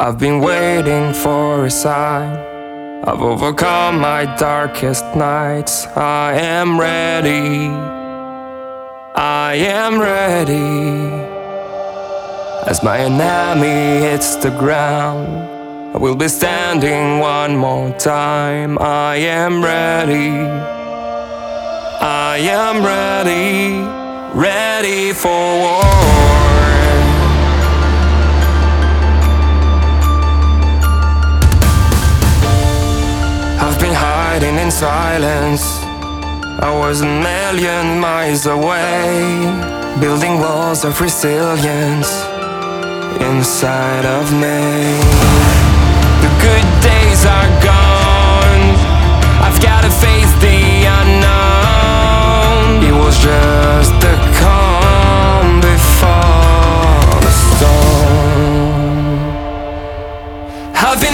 I've been waiting for a sign. I've overcome my darkest nights. I am ready. I am ready. As my enemy hits the ground, I will be standing one more time. I am ready. I am ready. Ready for war. I've been hiding in silence. I was a million miles away, building walls of resilience inside of me. The good days are gone. I've gotta face the unknown. It was just the calm before the storm. I've been